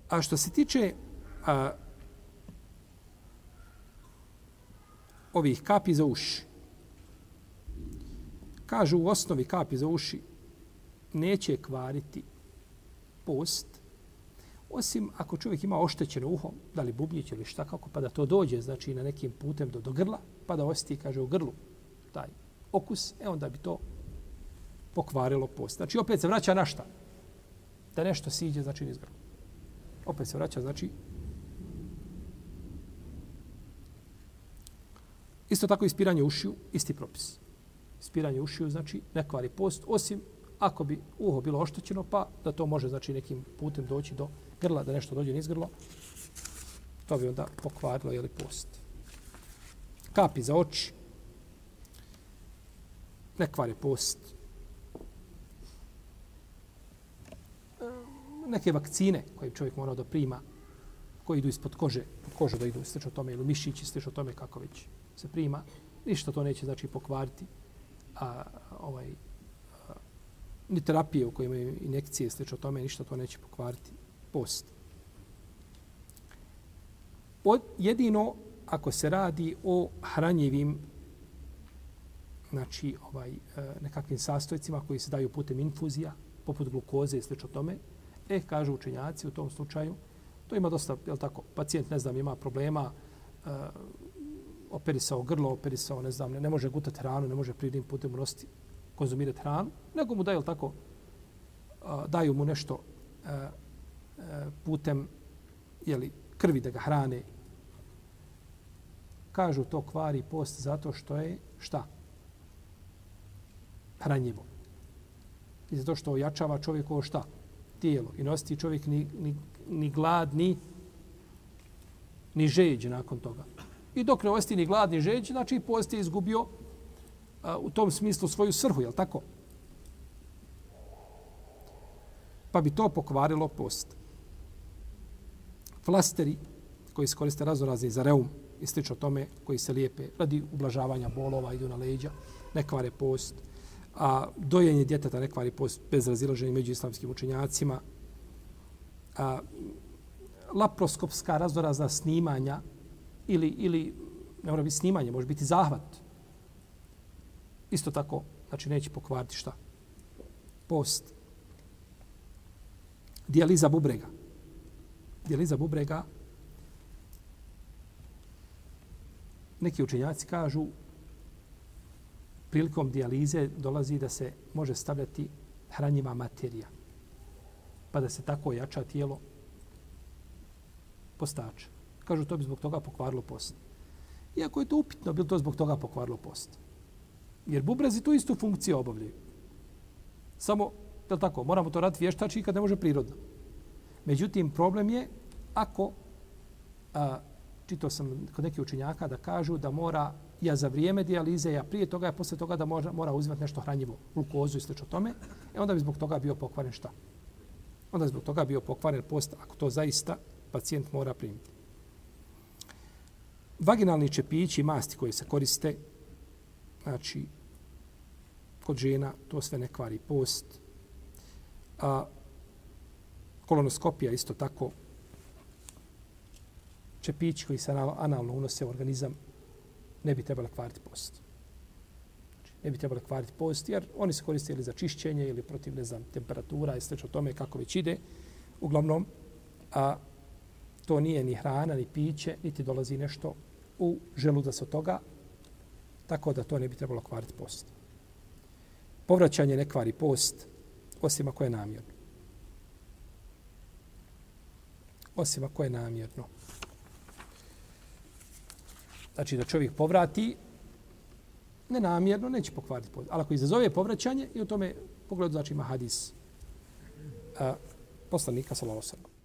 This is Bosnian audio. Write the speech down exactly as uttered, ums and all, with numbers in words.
A što se tiče a, ovih kapi za uši, kažu u osnovi kapi za uši neće kvariti post, osim ako čovjek ima oštećeno uho, da li bubnjić ili šta kako, pa da to dođe, znači na nekim putem do, do grla, pa da osjeti, kaže, u grlu taj okus, e onda bi to pokvarilo post. Znači opet se vraća na šta? Da nešto siđe, znači niz grla. Opet se vraća, znači isto tako ispiranje ušiju, isti propis. Ispiranje ušiju, znači ne kvari post, osim ako bi uho bilo oštećeno, pa da to može, znači, nekim putem doći do grla, da nešto dođe niz grlo, to bi onda pokvarilo, jeli, post. Kapi za oči, ne kvari post. Neke vakcine koje čovjek mora da prima, koji idu ispod kože, pod kožu da idu, slično tome, ili mišići, slično tome, kako već se prima, ništa to neće, znači, pokvariti. A, ovaj, a, ni terapije u kojima imaju injekcije, slično tome, ništa to neće pokvariti post. Od, jedino ako se radi o hranjivim, znači, ovaj, nekakvim sastojcima koji se daju putem infuzija, poput glukoze i slično tome, e, kažu učenjaci u tom slučaju, to ima dosta, je li tako, pacijent, ne znam, ima problema, uh, operisao grlo, operisao, ne znam, ne, ne može gutati hranu, ne može prirodnim putem unositi, konzumirati hranu, nego mu daju, tako, uh, daju mu nešto uh, uh, putem, jeli, krvi da ga hrane. Kažu to kvari post zato što je, šta? Hranjivo. I zato što ojačava čovjekovo šta? Tijelo. I nosti čovjek ni, ni, ni glad, ni, ni žeđ nakon toga. I dok ne osti ni glad, ni žeđ, znači post je izgubio a, u tom smislu svoju svrhu, jel tako? Pa bi to pokvarilo post. Flasteri koji se koriste raznorazni za reum i slično tome, koji se lijepe radi ublažavanja bolova, idu na leđa, ne kvare post. A dojenje djeteta ne kvari post bez razilaženja među islamskim učenjacima. A, laparoskopska raznorazna snimanja ili, ili ne mora biti snimanje, može biti zahvat. Isto tako, znači neće pokvariti šta? Post. Dijaliza bubrega. Dijaliza bubrega. Neki učenjaci kažu prilikom dijalize dolazi da se može stavljati hranjiva materija, pa da se tako jača tijelo postača. Kažu, to bi zbog toga pokvarilo post. Iako je to upitno, bi li to zbog toga pokvarilo post. Jer bubrezi tu istu funkciju obavljaju. Samo, je li tako, moramo to raditi vještači kad ne može prirodno. Međutim, problem je ako, a, čitao sam kod nekih učenjaka da kažu da mora ja za vrijeme dijalize, ja prije toga, ja posle toga da mora, mora uzimati nešto hranjivo, glukozu i slično tome, e onda bi zbog toga bio pokvaren šta? Onda bi zbog toga bio pokvaren post, ako to zaista pacijent mora primiti. Vaginalni čepići i masti koje se koriste, znači, kod žena, to sve ne kvari post. A kolonoskopija isto tako, čepići koji se analno unose u organizam, ne bi trebali kvariti post. Znači, ne bi trebali kvariti post, jer oni se koriste ili za čišćenje, ili protiv, ne znam, temperatura i slično tome kako već ide. Uglavnom, a to nije ni hrana, ni piće, niti dolazi nešto u želudac od toga, tako da to ne bi trebalo kvariti post. Povraćanje ne kvari post, osim ako je namjerno. Osim ako je namjerno. Znači da čovjek povrati nenamjerno, neće pokvariti post. Ali ako izazove povraćanje, i u tome pogledu, znači ima hadis a, poslanika sallallahu alejhi ve sellem.